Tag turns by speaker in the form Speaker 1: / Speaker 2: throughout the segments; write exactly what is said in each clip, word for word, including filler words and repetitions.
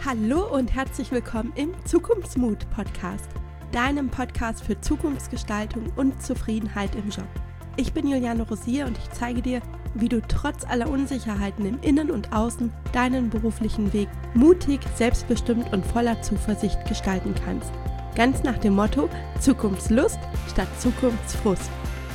Speaker 1: Hallo und herzlich willkommen im Zukunftsmut-Podcast, deinem Podcast für Zukunftsgestaltung und Zufriedenheit im Job. Ich bin Juliane Rosier und ich zeige dir, wie du trotz aller Unsicherheiten im Innen und Außen deinen beruflichen Weg mutig, selbstbestimmt und voller Zuversicht gestalten kannst. Ganz nach dem Motto Zukunftslust statt Zukunftsfrust.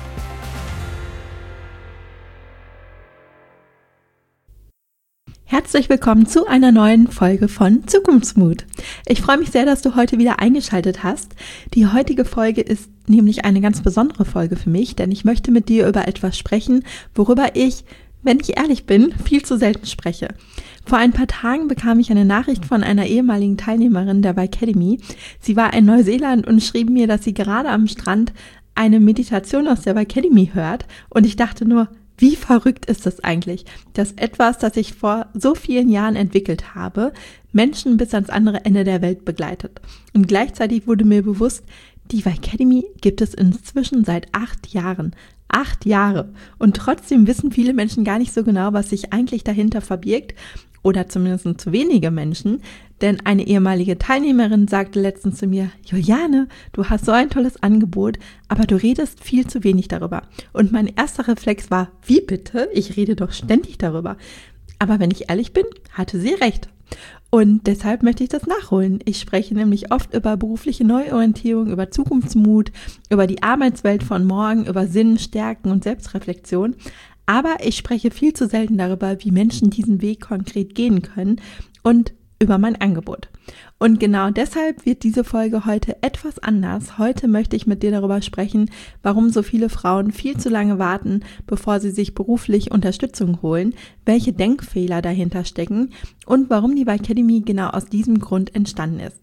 Speaker 1: Herzlich willkommen zu einer neuen Folge von Zukunftsmut. Ich freue mich sehr, dass du heute wieder eingeschaltet hast. Die heutige Folge ist nämlich eine ganz besondere Folge für mich, denn ich möchte mit dir über etwas sprechen, worüber ich, wenn ich ehrlich bin, viel zu selten spreche. Vor ein paar Tagen bekam ich eine Nachricht von einer ehemaligen Teilnehmerin der Y-Academy. Sie war in Neuseeland und schrieb mir, dass sie gerade am Strand eine Meditation aus der Y-Academy hört und ich dachte nur, wie verrückt ist das eigentlich, dass etwas, das ich vor so vielen Jahren entwickelt habe, Menschen bis ans andere Ende der Welt begleitet. Und gleichzeitig wurde mir bewusst, die Y-Academy gibt es inzwischen seit acht Jahren. Acht Jahre. Und trotzdem wissen viele Menschen gar nicht so genau, was sich eigentlich dahinter verbirgt. Oder zumindest zu wenige Menschen. Denn eine ehemalige Teilnehmerin sagte letztens zu mir, Juliane, du hast so ein tolles Angebot, aber du redest viel zu wenig darüber. Und mein erster Reflex war, wie bitte? Ich rede doch ständig darüber. Aber wenn ich ehrlich bin, hatte sie recht. Und deshalb möchte ich das nachholen. Ich spreche nämlich oft über berufliche Neuorientierung, über Zukunftsmut, über die Arbeitswelt von morgen, über Sinn, Stärken und Selbstreflexion. Aber ich spreche viel zu selten darüber, wie Menschen diesen Weg konkret gehen können und über mein Angebot. Und genau deshalb wird diese Folge heute etwas anders. Heute möchte ich mit dir darüber sprechen, warum so viele Frauen viel zu lange warten, bevor sie sich beruflich Unterstützung holen, welche Denkfehler dahinter stecken und warum die Y-Academy genau aus diesem Grund entstanden ist.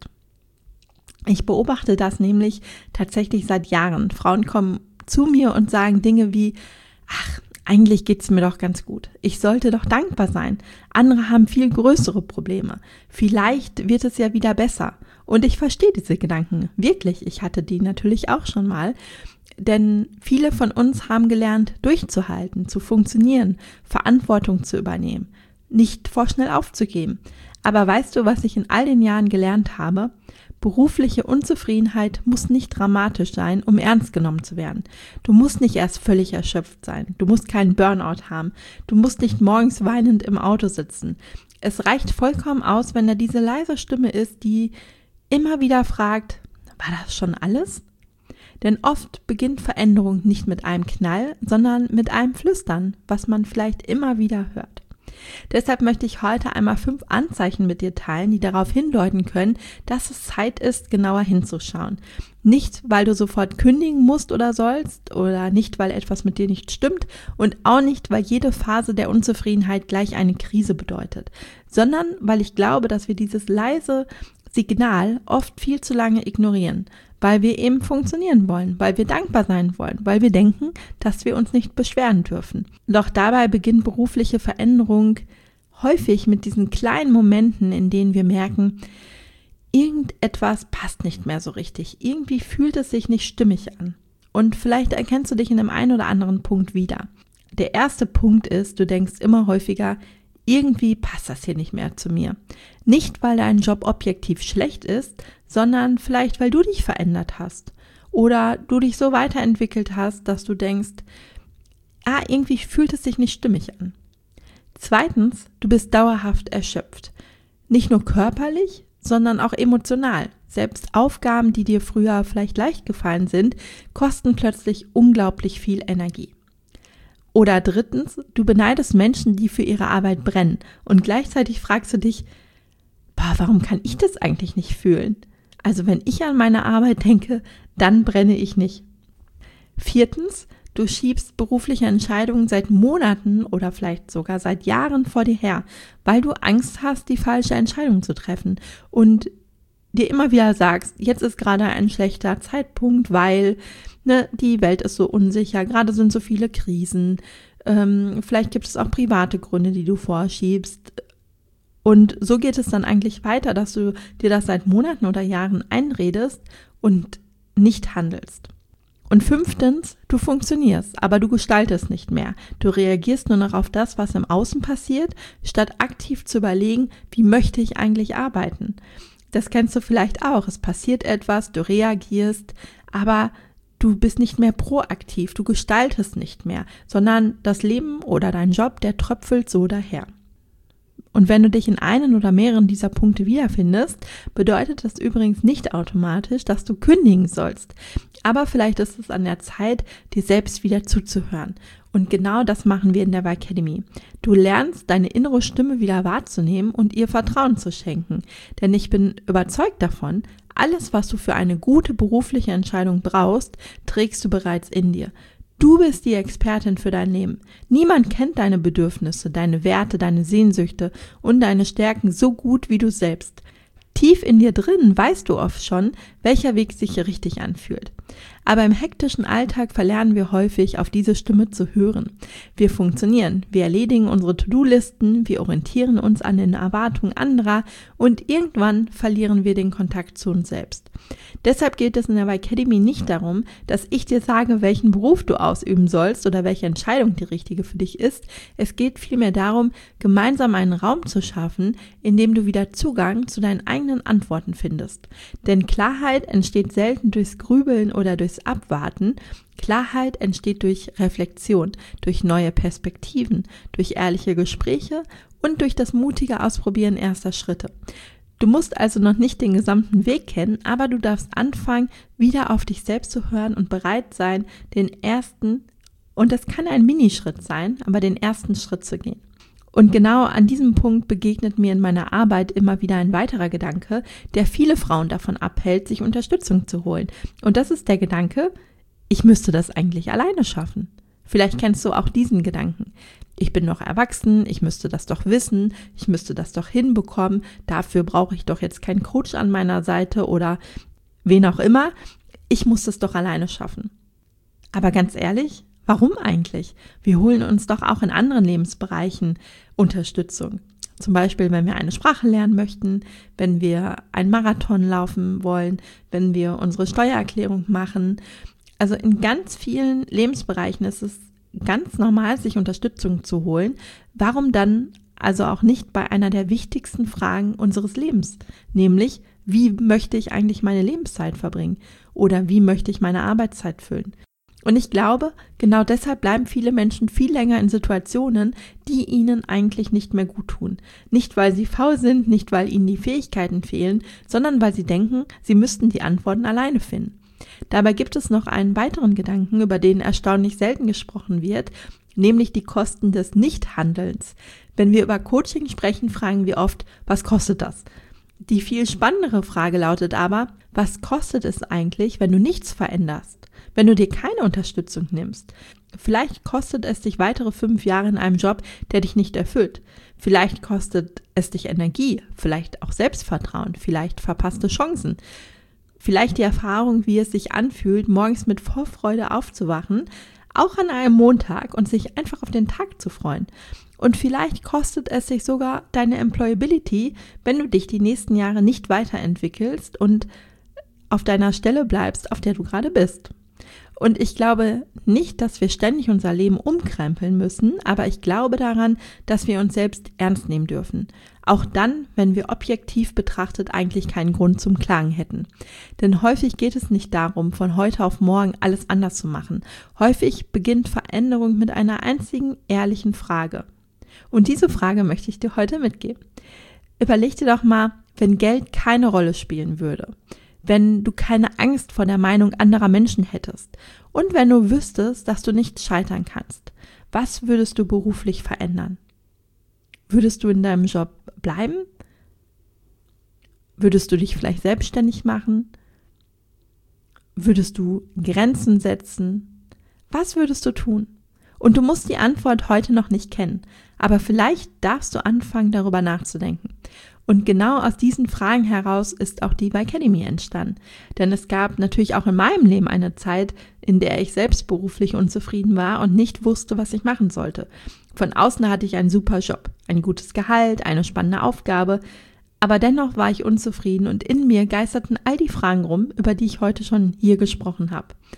Speaker 1: Ich beobachte das nämlich tatsächlich seit Jahren. Frauen kommen zu mir und sagen Dinge wie, ach, eigentlich geht's mir doch ganz gut. Ich sollte doch dankbar sein. Andere haben viel größere Probleme. Vielleicht wird es ja wieder besser. Und ich verstehe diese Gedanken. Wirklich, ich hatte die natürlich auch schon mal. Denn viele von uns haben gelernt, durchzuhalten, zu funktionieren, Verantwortung zu übernehmen, nicht vorschnell aufzugeben. Aber weißt du, was ich in all den Jahren gelernt habe? Berufliche Unzufriedenheit muss nicht dramatisch sein, um ernst genommen zu werden. Du musst nicht erst völlig erschöpft sein. Du musst keinen Burnout haben. Du musst nicht morgens weinend im Auto sitzen. Es reicht vollkommen aus, wenn da diese leise Stimme ist, die immer wieder fragt, war das schon alles? Denn oft beginnt Veränderung nicht mit einem Knall, sondern mit einem Flüstern, was man vielleicht immer wieder hört. Deshalb möchte ich heute einmal fünf Anzeichen mit dir teilen, die darauf hindeuten können, dass es Zeit ist, genauer hinzuschauen. Nicht, weil du sofort kündigen musst oder sollst oder nicht, weil etwas mit dir nicht stimmt und auch nicht, weil jede Phase der Unzufriedenheit gleich eine Krise bedeutet, sondern weil ich glaube, dass wir dieses leise Signal oft viel zu lange ignorieren, weil wir eben funktionieren wollen, weil wir dankbar sein wollen, weil wir denken, dass wir uns nicht beschweren dürfen. Doch dabei beginnt berufliche Veränderung häufig mit diesen kleinen Momenten, in denen wir merken, irgendetwas passt nicht mehr so richtig, irgendwie fühlt es sich nicht stimmig an. Und vielleicht erkennst du dich in dem einen oder anderen Punkt wieder. Der erste Punkt ist, du denkst immer häufiger, irgendwie passt das hier nicht mehr zu mir. Nicht, weil dein Job objektiv schlecht ist, sondern vielleicht, weil du dich verändert hast oder du dich so weiterentwickelt hast, dass du denkst, ah, irgendwie fühlt es sich nicht stimmig an. Zweitens, du bist dauerhaft erschöpft. Nicht nur körperlich, sondern auch emotional. Selbst Aufgaben, die dir früher vielleicht leicht gefallen sind, kosten plötzlich unglaublich viel Energie. Oder drittens, du beneidest Menschen, die für ihre Arbeit brennen und gleichzeitig fragst du dich, boah, warum kann ich das eigentlich nicht fühlen? Also wenn ich an meine Arbeit denke, dann brenne ich nicht. Viertens, du schiebst berufliche Entscheidungen seit Monaten oder vielleicht sogar seit Jahren vor dir her, weil du Angst hast, die falsche Entscheidung zu treffen und dir immer wieder sagst, jetzt ist gerade ein schlechter Zeitpunkt, weil ne, die Welt ist so unsicher, gerade sind so viele Krisen, ähm, vielleicht gibt es auch private Gründe, die du vorschiebst. Und so geht es dann eigentlich weiter, dass du dir das seit Monaten oder Jahren einredest und nicht handelst. Und fünftens, du funktionierst, aber du gestaltest nicht mehr. Du reagierst nur noch auf das, was im Außen passiert, statt aktiv zu überlegen, wie möchte ich eigentlich arbeiten. Das kennst du vielleicht auch. Es passiert etwas, du reagierst, aber du bist nicht mehr proaktiv, du gestaltest nicht mehr, sondern das Leben oder dein Job, der tröpfelt so daher. Und wenn du dich in einen oder mehreren dieser Punkte wiederfindest, bedeutet das übrigens nicht automatisch, dass du kündigen sollst. Aber vielleicht ist es an der Zeit, dir selbst wieder zuzuhören. Und genau das machen wir in der Y-Academy. Du lernst, deine innere Stimme wieder wahrzunehmen und ihr Vertrauen zu schenken. Denn ich bin überzeugt davon, alles, was du für eine gute berufliche Entscheidung brauchst, trägst du bereits in dir. Du bist die Expertin für dein Leben. Niemand kennt deine Bedürfnisse, deine Werte, deine Sehnsüchte und deine Stärken so gut wie du selbst. Tief in dir drin weißt du oft schon, welcher Weg sich richtig anfühlt. Aber im hektischen Alltag verlernen wir häufig, auf diese Stimme zu hören. Wir funktionieren, wir erledigen unsere To-Do-Listen, wir orientieren uns an den Erwartungen anderer und irgendwann verlieren wir den Kontakt zu uns selbst. Deshalb geht es in der Y-Academy nicht darum, dass ich dir sage, welchen Beruf du ausüben sollst oder welche Entscheidung die richtige für dich ist. Es geht vielmehr darum, gemeinsam einen Raum zu schaffen, in dem du wieder Zugang zu deinen eigenen Antworten findest. Denn Klarheit entsteht selten durchs Grübeln oder durchs Abwarten. Klarheit entsteht durch Reflexion, durch neue Perspektiven, durch ehrliche Gespräche und durch das mutige Ausprobieren erster Schritte. Du musst also noch nicht den gesamten Weg kennen, aber du darfst anfangen, wieder auf dich selbst zu hören und bereit sein, den ersten, und das kann ein Minischritt sein, aber den ersten Schritt zu gehen. Und genau an diesem Punkt begegnet mir in meiner Arbeit immer wieder ein weiterer Gedanke, der viele Frauen davon abhält, sich Unterstützung zu holen. Und das ist der Gedanke, ich müsste das eigentlich alleine schaffen. Vielleicht kennst du auch diesen Gedanken. Ich bin noch erwachsen, ich müsste das doch wissen, ich müsste das doch hinbekommen, dafür brauche ich doch jetzt keinen Coach an meiner Seite oder wen auch immer. Ich muss das doch alleine schaffen. Aber ganz ehrlich, warum eigentlich? Wir holen uns doch auch in anderen Lebensbereichen Unterstützung. Zum Beispiel, wenn wir eine Sprache lernen möchten, wenn wir einen Marathon laufen wollen, wenn wir unsere Steuererklärung machen. Also in ganz vielen Lebensbereichen ist es ganz normal, sich Unterstützung zu holen. Warum dann also auch nicht bei einer der wichtigsten Fragen unseres Lebens? Nämlich, wie möchte ich eigentlich meine Lebenszeit verbringen? Oder wie möchte ich meine Arbeitszeit füllen? Und ich glaube, genau deshalb bleiben viele Menschen viel länger in Situationen, die ihnen eigentlich nicht mehr gut tun. Nicht, weil sie faul sind, nicht, weil ihnen die Fähigkeiten fehlen, sondern weil sie denken, sie müssten die Antworten alleine finden. Dabei gibt es noch einen weiteren Gedanken, über den erstaunlich selten gesprochen wird, nämlich die Kosten des Nichthandelns. Wenn wir über Coaching sprechen, fragen wir oft, was kostet das? Die viel spannendere Frage lautet aber, was kostet es eigentlich, wenn du nichts veränderst? Wenn du dir keine Unterstützung nimmst? Vielleicht kostet es dich weitere fünf Jahre in einem Job, der dich nicht erfüllt. Vielleicht kostet es dich Energie, vielleicht auch Selbstvertrauen, vielleicht verpasste Chancen. Vielleicht die Erfahrung, wie es sich anfühlt, morgens mit Vorfreude aufzuwachen, auch an einem Montag und sich einfach auf den Tag zu freuen. Und vielleicht kostet es sich sogar deine Employability, wenn du dich die nächsten Jahre nicht weiterentwickelst und auf deiner Stelle bleibst, auf der du gerade bist. Und ich glaube nicht, dass wir ständig unser Leben umkrempeln müssen, aber ich glaube daran, dass wir uns selbst ernst nehmen dürfen. Auch dann, wenn wir objektiv betrachtet eigentlich keinen Grund zum Klagen hätten. Denn häufig geht es nicht darum, von heute auf morgen alles anders zu machen. Häufig beginnt Veränderung mit einer einzigen ehrlichen Frage. Und diese Frage möchte ich dir heute mitgeben. Überleg dir doch mal, wenn Geld keine Rolle spielen würde. Wenn du keine Angst vor der Meinung anderer Menschen hättest und wenn du wüsstest, dass du nicht scheitern kannst, was würdest du beruflich verändern? Würdest du in deinem Job bleiben? Würdest du dich vielleicht selbstständig machen? Würdest du Grenzen setzen? Was würdest du tun? Und du musst die Antwort heute noch nicht kennen, aber vielleicht darfst du anfangen, darüber nachzudenken. Und genau aus diesen Fragen heraus ist auch die Y-Academy entstanden. Denn es gab natürlich auch in meinem Leben eine Zeit, in der ich selbst beruflich unzufrieden war und nicht wusste, was ich machen sollte. Von außen hatte ich einen super Job, ein gutes Gehalt, eine spannende Aufgabe, aber dennoch war ich unzufrieden und in mir geisterten all die Fragen rum, über die ich heute schon hier gesprochen habe.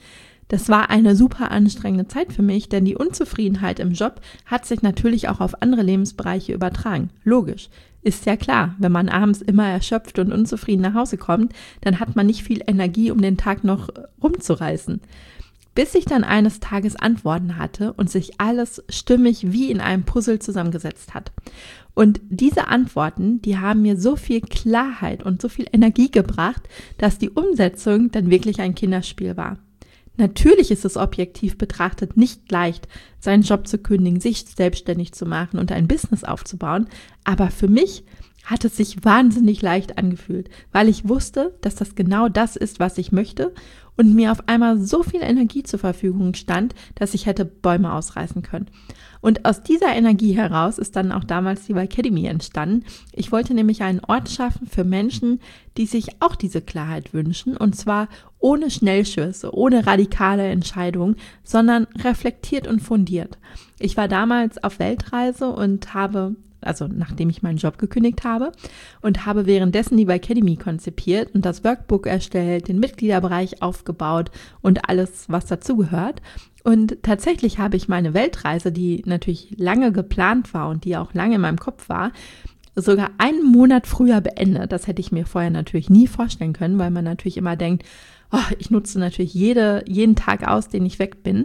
Speaker 1: Das war eine super anstrengende Zeit für mich, denn die Unzufriedenheit im Job hat sich natürlich auch auf andere Lebensbereiche übertragen. Logisch. Ist ja klar, wenn man abends immer erschöpft und unzufrieden nach Hause kommt, dann hat man nicht viel Energie, um den Tag noch rumzureißen. Bis ich dann eines Tages Antworten hatte und sich alles stimmig wie in einem Puzzle zusammengesetzt hat. Und diese Antworten, die haben mir so viel Klarheit und so viel Energie gebracht, dass die Umsetzung dann wirklich ein Kinderspiel war. Natürlich ist es objektiv betrachtet nicht leicht, seinen Job zu kündigen, sich selbstständig zu machen und ein Business aufzubauen, aber für mich hat es sich wahnsinnig leicht angefühlt, weil ich wusste, dass das genau das ist, was ich möchte und mir auf einmal so viel Energie zur Verfügung stand, dass ich hätte Bäume ausreißen können. Und aus dieser Energie heraus ist dann auch damals die Y-Academy entstanden. Ich wollte nämlich einen Ort schaffen für Menschen, die sich auch diese Klarheit wünschen, und zwar ohne Schnellschüsse, ohne radikale Entscheidungen, sondern reflektiert und fundiert. Ich war damals auf Weltreise und habe also nachdem ich meinen Job gekündigt habe, und habe währenddessen die Y-Academy konzipiert und das Workbook erstellt, den Mitgliederbereich aufgebaut und alles, was dazugehört. Und tatsächlich habe ich meine Weltreise, die natürlich lange geplant war und die auch lange in meinem Kopf war, sogar einen Monat früher beendet. Das hätte ich mir vorher natürlich nie vorstellen können, weil man natürlich immer denkt, oh, ich nutze natürlich jede, jeden Tag aus, den ich weg bin.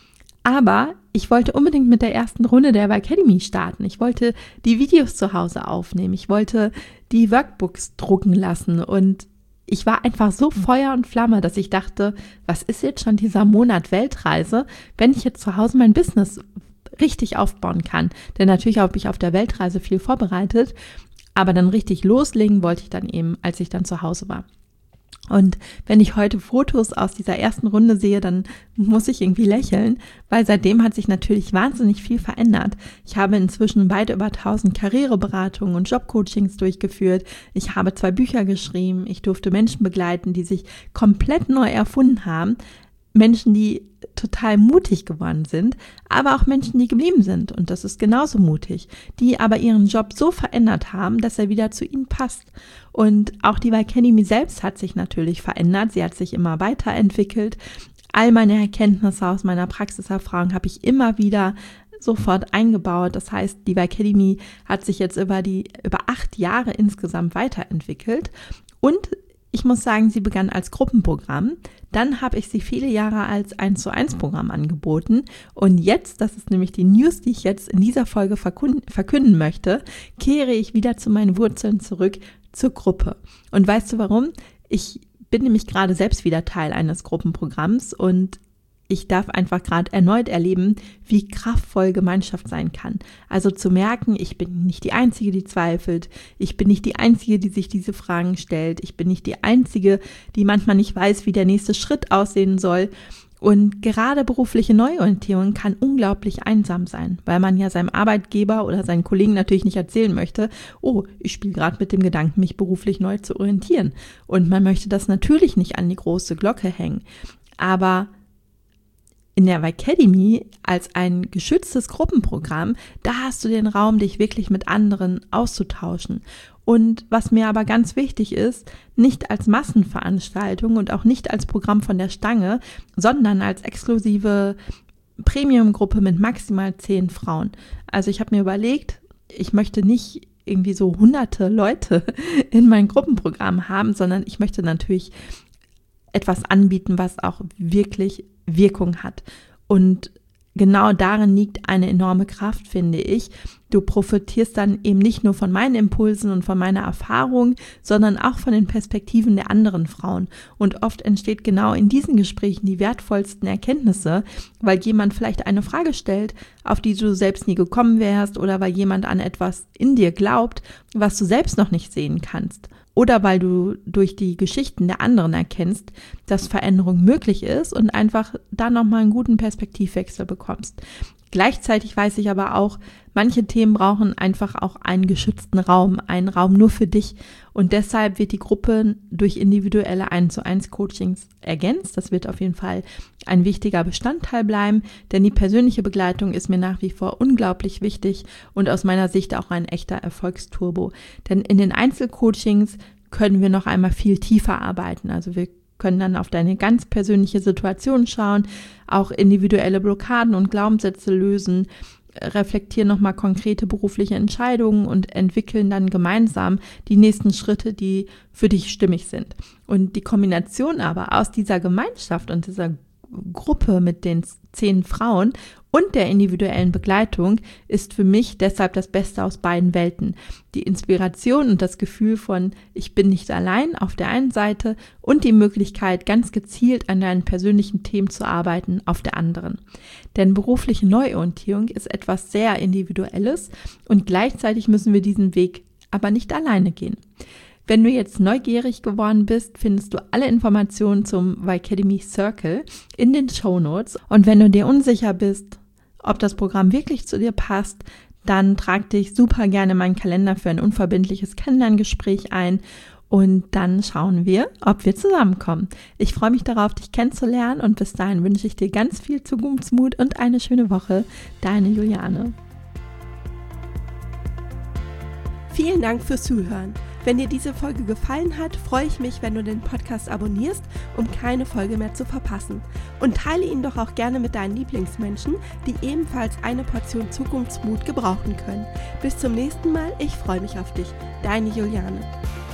Speaker 1: Aber ich wollte unbedingt mit der ersten Runde der Y-Academy starten. Ich wollte die Videos zu Hause aufnehmen. Ich wollte die Workbooks drucken lassen. Und ich war einfach so Feuer und Flamme, dass ich dachte, was ist jetzt schon dieser Monat Weltreise, wenn ich jetzt zu Hause mein Business richtig aufbauen kann. Denn natürlich habe ich auf der Weltreise viel vorbereitet. Aber dann richtig loslegen wollte ich dann eben, als ich dann zu Hause war. Und wenn ich heute Fotos aus dieser ersten Runde sehe, dann muss ich irgendwie lächeln, weil seitdem hat sich natürlich wahnsinnig viel verändert. Ich habe inzwischen weit über tausend Karriereberatungen und Jobcoachings durchgeführt. Ich habe zwei Bücher geschrieben. Ich durfte Menschen begleiten, die sich komplett neu erfunden haben. Menschen, die total mutig geworden sind, aber auch Menschen, die geblieben sind. Und das ist genauso mutig, die aber ihren Job so verändert haben, dass er wieder zu ihnen passt. Und auch die Y-Academy selbst hat sich natürlich verändert. Sie hat sich immer weiterentwickelt. All meine Erkenntnisse aus meiner Praxiserfahrung habe ich immer wieder sofort eingebaut. Das heißt, die Y-Academy hat sich jetzt über die, über acht Jahre insgesamt weiterentwickelt. Und ich muss sagen, sie begann als Gruppenprogramm. Dann habe ich sie viele Jahre als eins zu eins Programm angeboten. Und jetzt, das ist nämlich die News, die ich jetzt in dieser Folge verkünden, verkünden möchte, kehre ich wieder zu meinen Wurzeln zurück, zur Gruppe. Und weißt du warum? Ich bin nämlich gerade selbst wieder Teil eines Gruppenprogramms und ich darf einfach gerade erneut erleben, wie kraftvoll Gemeinschaft sein kann. Also zu merken, ich bin nicht die Einzige, die zweifelt. Ich bin nicht die Einzige, die sich diese Fragen stellt. Ich bin nicht die Einzige, die manchmal nicht weiß, wie der nächste Schritt aussehen soll. Und gerade berufliche Neuorientierung kann unglaublich einsam sein, weil man ja seinem Arbeitgeber oder seinen Kollegen natürlich nicht erzählen möchte, oh, ich spiele gerade mit dem Gedanken, mich beruflich neu zu orientieren. Und man möchte das natürlich nicht an die große Glocke hängen. Aber in der Y-Academy als ein geschütztes Gruppenprogramm, da hast du den Raum, dich wirklich mit anderen auszutauschen. Und was mir aber ganz wichtig ist, nicht als Massenveranstaltung und auch nicht als Programm von der Stange, sondern als exklusive Premium-Gruppe mit maximal zehn Frauen. Also ich habe mir überlegt, ich möchte nicht irgendwie so hunderte Leute in mein Gruppenprogramm haben, sondern ich möchte natürlich etwas anbieten, was auch wirklich Wirkung hat. Und genau darin liegt eine enorme Kraft, finde ich. Du profitierst dann eben nicht nur von meinen Impulsen und von meiner Erfahrung, sondern auch von den Perspektiven der anderen Frauen. Und oft entsteht genau in diesen Gesprächen die wertvollsten Erkenntnisse, weil jemand vielleicht eine Frage stellt, auf die du selbst nie gekommen wärst, oder weil jemand an etwas in dir glaubt, was du selbst noch nicht sehen kannst. Oder weil du durch die Geschichten der anderen erkennst, dass Veränderung möglich ist und einfach da nochmal einen guten Perspektivwechsel bekommst. Gleichzeitig weiß ich aber auch, manche Themen brauchen einfach auch einen geschützten Raum, einen Raum nur für dich. Und deshalb wird die Gruppe durch individuelle eins zu eins Coachings ergänzt. Das wird auf jeden Fall ein wichtiger Bestandteil bleiben, denn die persönliche Begleitung ist mir nach wie vor unglaublich wichtig und aus meiner Sicht auch ein echter Erfolgsturbo. Denn in den Einzelcoachings können wir noch einmal viel tiefer arbeiten. Also wir können dann auf deine ganz persönliche Situation schauen, auch individuelle Blockaden und Glaubenssätze lösen, reflektieren nochmal konkrete berufliche Entscheidungen und entwickeln dann gemeinsam die nächsten Schritte, die für dich stimmig sind. Und die Kombination aber aus dieser Gemeinschaft und dieser Gruppe mit den zehn Frauen und der individuellen Begleitung ist für mich deshalb das Beste aus beiden Welten. Die Inspiration und das Gefühl von ich bin nicht allein auf der einen Seite und die Möglichkeit, ganz gezielt an deinen persönlichen Themen zu arbeiten auf der anderen. Denn berufliche Neuorientierung ist etwas sehr Individuelles und gleichzeitig müssen wir diesen Weg aber nicht alleine gehen. Wenn du jetzt neugierig geworden bist, findest du alle Informationen zum Y-Academy Circle in den Shownotes. Und wenn du dir unsicher bist, ob das Programm wirklich zu dir passt, dann trag dich super gerne in meinen Kalender für ein unverbindliches Kennenlerngespräch ein und dann schauen wir, ob wir zusammenkommen. Ich freue mich darauf, dich kennenzulernen und bis dahin wünsche ich dir ganz viel Zukunftsmut und eine schöne Woche. Deine Juliane.
Speaker 2: Vielen Dank fürs Zuhören. Wenn dir diese Folge gefallen hat, freue ich mich, wenn du den Podcast abonnierst, um keine Folge mehr zu verpassen. Und teile ihn doch auch gerne mit deinen Lieblingsmenschen, die ebenfalls eine Portion Zukunftsmut gebrauchen können. Bis zum nächsten Mal, ich freue mich auf dich. Deine Juliane.